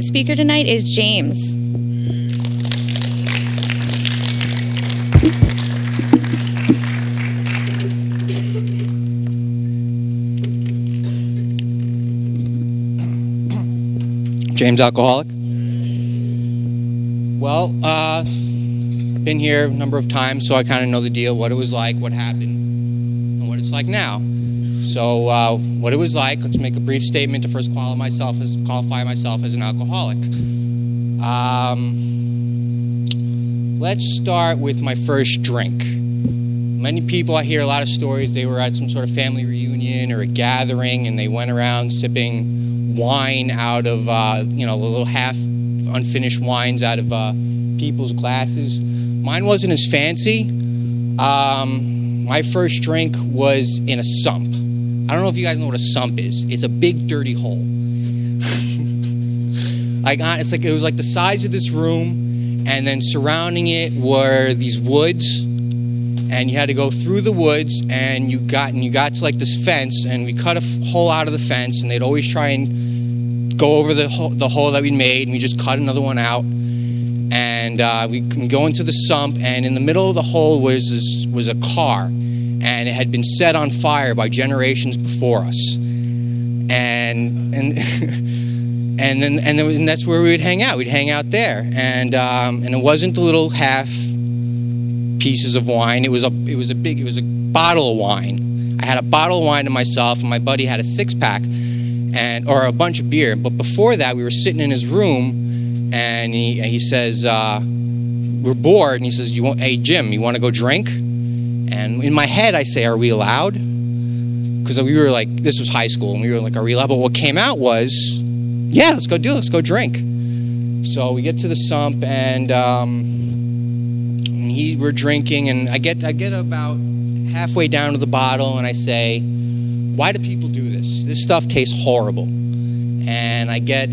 second speaker tonight is James. James, alcoholic. Well, been here a number of times, so I kind of know the deal, what it was like, what happened, and what it's like now. So what it was like, let's make a brief statement to first qualify myself as an alcoholic. Let's start with my first drink. Many people, I hear a lot of stories, they were at some sort of family reunion or a gathering, and they went around sipping wine out of, little half unfinished wines out of people's glasses. Mine wasn't as fancy. My first drink was in a sump. I don't know if you guys know what a sump is. It's a big, dirty hole. It was like the size of this room, and then surrounding it were these woods, and you had to go through the woods, and you got to like this fence, and we cut a hole out of the fence, and they'd always try and go over the hole that we made, and we just cut another one out, and we can go into the sump, and in the middle of the hole was a car, and it had been set on fire by generations before us, and that's where we would hang out. We'd hang out there, and it wasn't the little half pieces of wine. It was a bottle of wine. I had a bottle of wine to myself, and my buddy had a 6-pack or a bunch of beer. But before that, we were sitting in his room, and he says, we're bored, and he says, hey Jim, you want to go drink? And in my head, I say, are we allowed? Because we were like, this was high school, and we were like, are we allowed? But what came out was, yeah, let's go do it. Let's go drink. So we get to the sump, and we're drinking, and I get about halfway down to the bottle, and I say, why do people do this? This stuff tastes horrible. And I get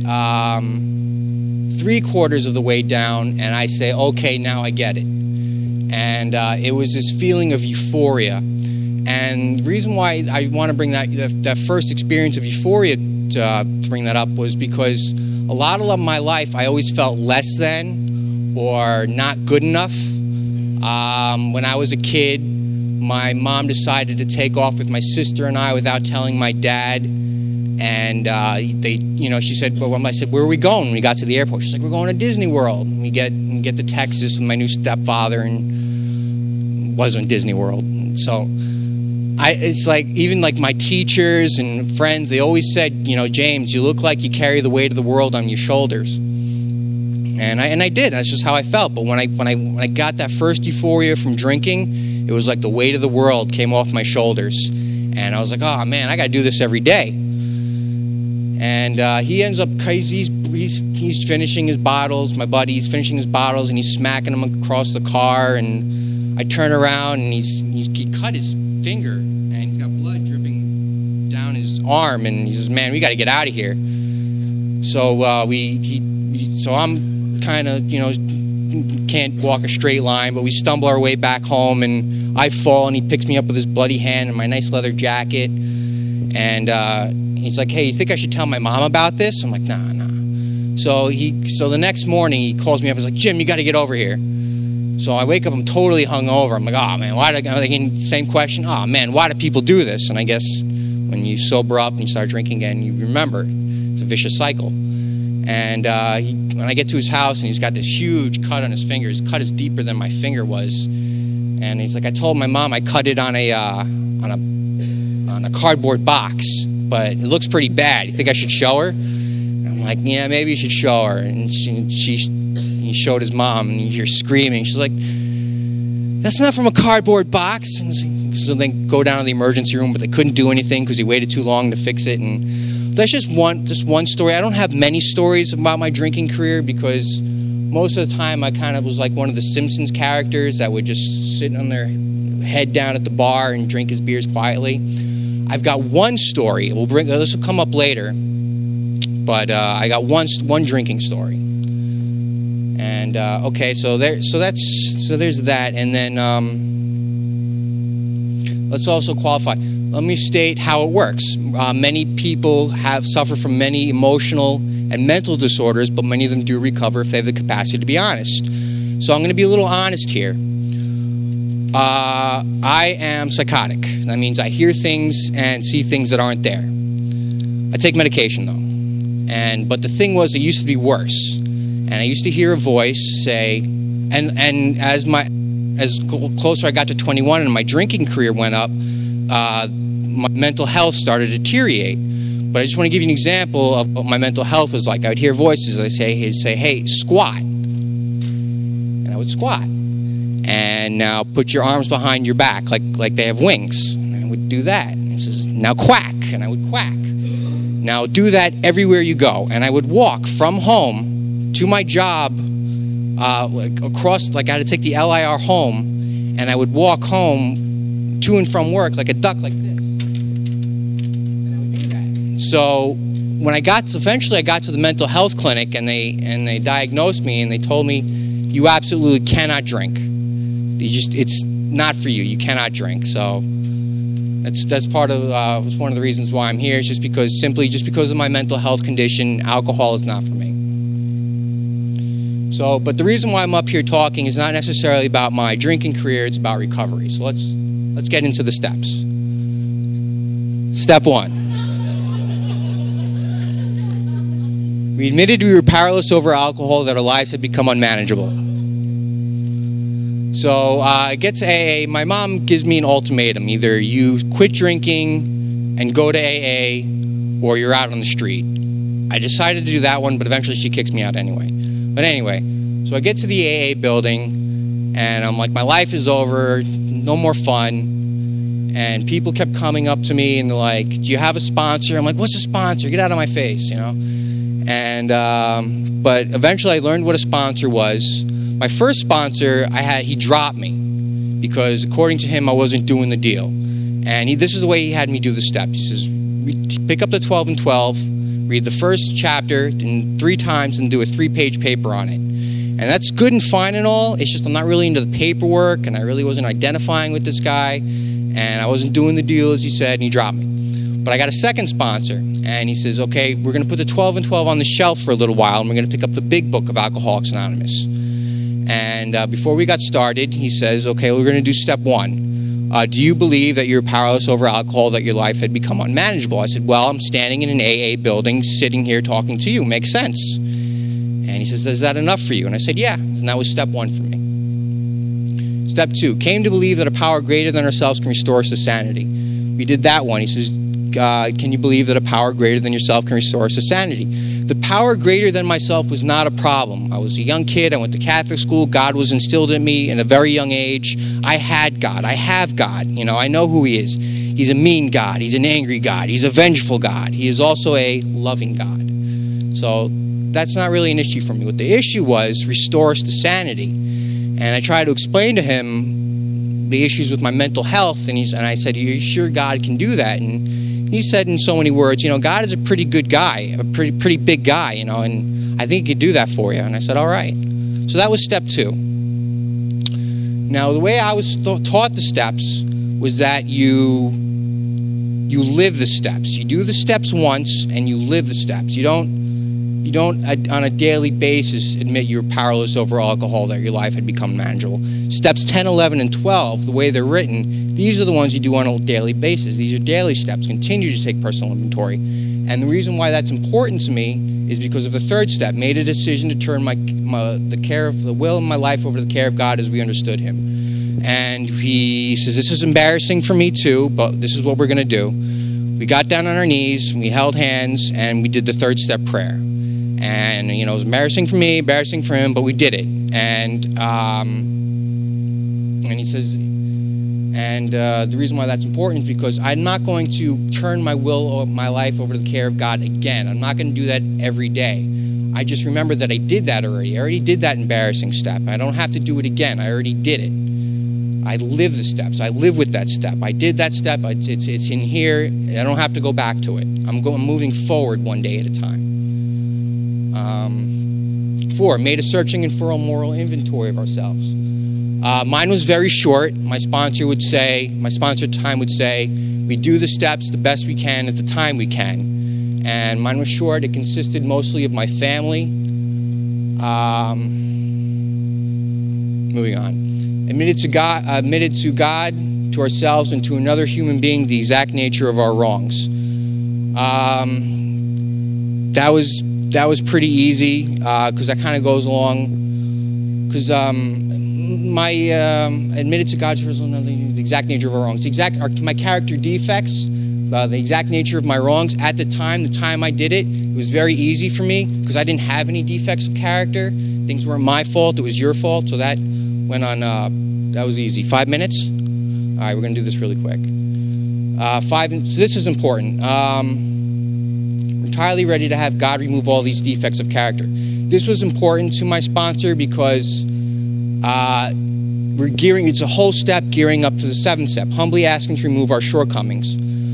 3/4 of the way down, and I say, okay, now I get it. And it was this feeling of euphoria. And the reason why I want to bring that first experience of euphoria to bring that up was because a lot of my life I always felt less than or not good enough. When I was a kid, my mom decided to take off with my sister and I without telling my dad. And she said, well, I said, where are we going? When we got to the airport, she's like, we're going to Disney World. And we get to Texas with my new stepfather, and it wasn't Disney World. So it's like, even like my teachers and friends, they always said, James, you look like you carry the weight of the world on your shoulders. And I did. That's just how I felt. But when I got that first euphoria from drinking, it was like the weight of the world came off my shoulders. And I was like, oh man, I got to do this every day. And he ends up, he's finishing his bottles. My buddy, he's finishing his bottles, and he's smacking them across the car. And I turn around, and he cut his finger, and he's got blood dripping down his arm. And he says, man, we got to get out of here. So so I'm kind of, can't walk a straight line, but we stumble our way back home, and I fall, and he picks me up with his bloody hand and my nice leather jacket, and he's like, hey, you think I should tell my mom about this? I'm like, nah. So the next morning, he calls me up, he's like, Jim, you got to get over here. So I wake up, I'm totally hungover. I'm like, oh man, same question, oh man, why do people do this? And I guess when you sober up and you start drinking again, you remember it's a vicious cycle. And when I get to his house, and he's got this huge cut on his finger. His cut is deeper than my finger was. And he's like, I told my mom I cut it on a cardboard box, but it looks pretty bad. You think I should show her? And I'm like, yeah, maybe you should show her. And he showed his mom, and you hear screaming. She's like, that's not from a cardboard box. And so they go down to the emergency room, but they couldn't do anything because he waited too long to fix it. And that's just one story. I don't have many stories about my drinking career because most of the time I kind of was like one of the Simpsons characters that would just sit on their head down at the bar and drink his beers quietly. I've got one story. This will come up later, but I got one drinking story. And okay, so there's that, and then let's also qualify. Let me state how it works. Many people suffer from many emotional and mental disorders, but many of them do recover if they have the capacity to be honest. So I'm going to be a little honest here. I am psychotic. That means I hear things and see things that aren't there. I take medication though. But the thing was, it used to be worse. And I used to hear a voice say, and as closer I got to 21 and my drinking career went up, my mental health started to deteriorate. But I just want to give you an example of what my mental health was like. I would hear voices. I'd say, hey, squat. And I would squat. And now put your arms behind your back like they have wings. And I would do that. And he says, now quack. And I would quack. Now do that everywhere you go. And I would walk from home to my job, across, like I had to take the LIR home, and I would walk home to and from work like a duck like this. And I would do that. So when eventually I got to the mental health clinic, and they diagnosed me, and they told me, you absolutely cannot drink. It's not for you. You cannot drink. So that's part of was one of the reasons why I'm here. It's just because of my mental health condition, alcohol is not for me. So, but the reason why I'm up here talking is not necessarily about my drinking career. It's about recovery. So let's get into the steps. Step 1. We admitted we were powerless over alcohol, that our lives had become unmanageable. So I get to AA. My mom gives me an ultimatum. Either you quit drinking and go to AA, or you're out on the street. I decided to do that one, but eventually she kicks me out anyway. But anyway, so I get to the AA building, and I'm like, my life is over, no more fun. And people kept coming up to me, and they're like, do you have a sponsor? I'm like, what's a sponsor? Get out of my face, you know? And but eventually I learned what a sponsor was. My first sponsor, he dropped me because according to him, I wasn't doing the deal. And this is the way he had me do the steps. He says, pick up the 12 and 12, read the first chapter 3 times and do a 3-page paper on it. And that's good and fine and all. It's just I'm not really into the paperwork, and I really wasn't identifying with this guy, and I wasn't doing the deal as he said, and he dropped me. But I got a second sponsor, and he says, okay, we're going to put the 12 and 12 on the shelf for a little while, and we're going to pick up the big book of Alcoholics Anonymous. And before we got started, he says, okay, we're going to do step 1. Do you believe that you're powerless over alcohol, that your life had become unmanageable? I said, well, I'm standing in an AA building, sitting here talking to you. Makes sense. And he says, is that enough for you? And I said, yeah. And that was step 1 for me. Step 2, came to believe that a power greater than ourselves can restore us to sanity. We did that one. He says, can you believe that a power greater than yourself can restore us to sanity? The power greater than myself was not a problem. I was a young kid. I went to Catholic school. God was instilled in me in a very young age. I had God. I have God. You know, I know who he is. He's a mean God. He's an angry God. He's a vengeful God. He is also a loving God. So that's not really an issue for me. What the issue was, restore us to sanity. And I tried to explain to him the issues with my mental health. And I said, are you sure God can do that? And he said in so many words, you know, God is a pretty good guy, a pretty big guy, you know, and I think he could do that for you. And I said, all right. So that was step 2. Now, the way I was taught the steps was that you live the steps. You do the steps once and you live the steps. You don't on a daily basis admit you're powerless over alcohol, that your life had become manageable. Steps 10, 11, and 12, the way they're written, these are the ones you do on a daily basis. These are daily steps. Continue to take personal inventory. And the reason why that's important to me is because of the third step. Made a decision to turn the care of the will of my life over to the care of God as we understood him. And he says, this is embarrassing for me too, but this is what we're going to do. We got down on our knees, we held hands, and we did the third step prayer. And, you know, it was embarrassing for me, embarrassing for him, but we did it. And he says, the reason why that's important is because I'm not going to turn my will or my life over to the care of God again. I'm not going to do that every day. I just remember that I did that already. I already did that embarrassing step. I don't have to do it again. I already did it. I live the steps. I live with that step. I did that step. It's in here. I don't have to go back to it. I'm moving forward one day at a time. 4, made a searching and thorough moral inventory of ourselves. Mine was very short. My sponsor time would say, we do the steps the best we can at the time we can. And mine was short. It consisted mostly of my family. Moving on. Admitted to God, to ourselves, and to another human being the exact nature of our wrongs. That was pretty easy because that kind of goes along. Because my admitted to God, to another the exact nature of our wrongs. My character defects, the exact nature of my wrongs. At the time I did it, it was very easy for me because I didn't have any defects of character. Things weren't my fault; it was your fault. So that went on. That was easy. 5 minutes. All right, we're going to do this really quick. So this is important. We're entirely ready to have God remove all these defects of character. This was important to my sponsor because it's a whole step gearing up to the 7th step, humbly asking to remove our shortcomings.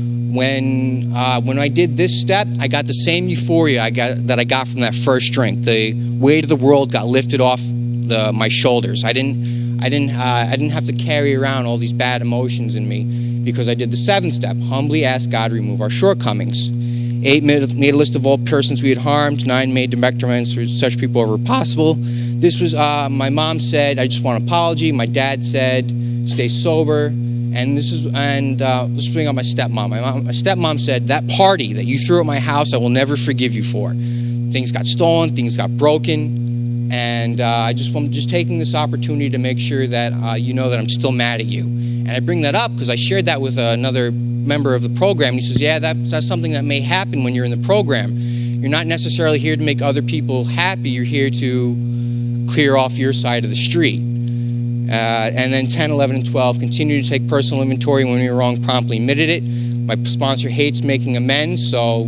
When I did this step, I got the same euphoria that I got from that first drink. The weight of the world got lifted off my shoulders. I didn't have to carry around all these bad emotions in me because I did the 7th step, humbly ask God to remove our shortcomings. 8, made a list of all persons we had harmed. 9, made direct amends for such people wherever possible. This was, my mom said, I just want an apology. My dad said, stay sober. And let's bring up my stepmom. My stepmom said, that party that you threw at my house, I will never forgive you for. Things got stolen, things got broken. And I'm just taking this opportunity to make sure that you know that I'm still mad at you. And I bring that up because I shared that with another member of the program. And he says, yeah, that's something that may happen when you're in the program. You're not necessarily here to make other people happy. You're here to clear off your side of the street. And then 10, 11, and 12, continue to take personal inventory. When we were wrong, promptly admitted it. My sponsor hates making amends, so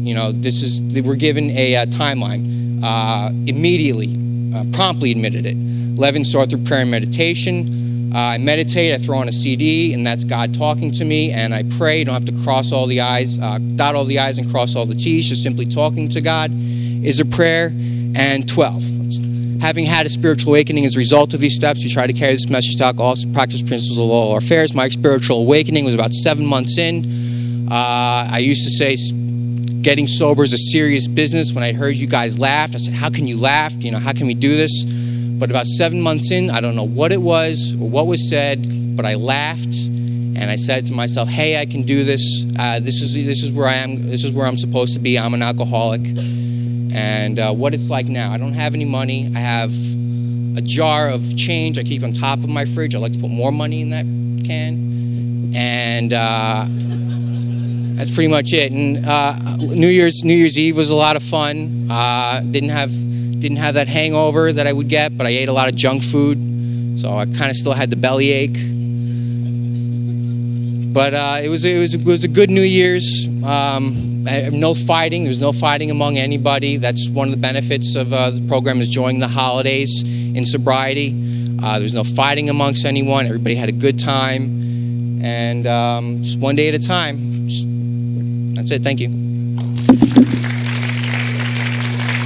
we're given a timeline. Immediately, promptly admitted it. 11, start through prayer and meditation. I meditate, I throw on a CD, and that's God talking to me, and I pray. You don't have to cross all the I's, dot all the I's and cross all the T's. Just simply talking to God is a prayer. And 12. Having had a spiritual awakening as a result of these steps, we try to carry this message to alcoholics, practice principles of all our affairs. My spiritual awakening was about 7 months in. I used to say getting sober is a serious business. When I heard you guys laughed, I said, how can you laugh? How can we do this? But about 7 months in, I don't know what it was or what was said, but I laughed and I said to myself, hey, I can do this. This is where I am. This is where I'm supposed to be. I'm an alcoholic. And what it's like now. I don't have any money. I have a jar of change I keep on top of my fridge. I like to put more money in that can. And that's pretty much it. And New Year's Eve was a lot of fun. Didn't have that hangover that I would get, but I ate a lot of junk food, so I kind of still had the bellyache. But it was a good New Year's. No fighting. There's no fighting among anybody. That's one of the benefits of the program, is enjoying the holidays in sobriety. There's no fighting amongst anyone. Everybody had a good time, and just one day at a time. That's it. Thank you.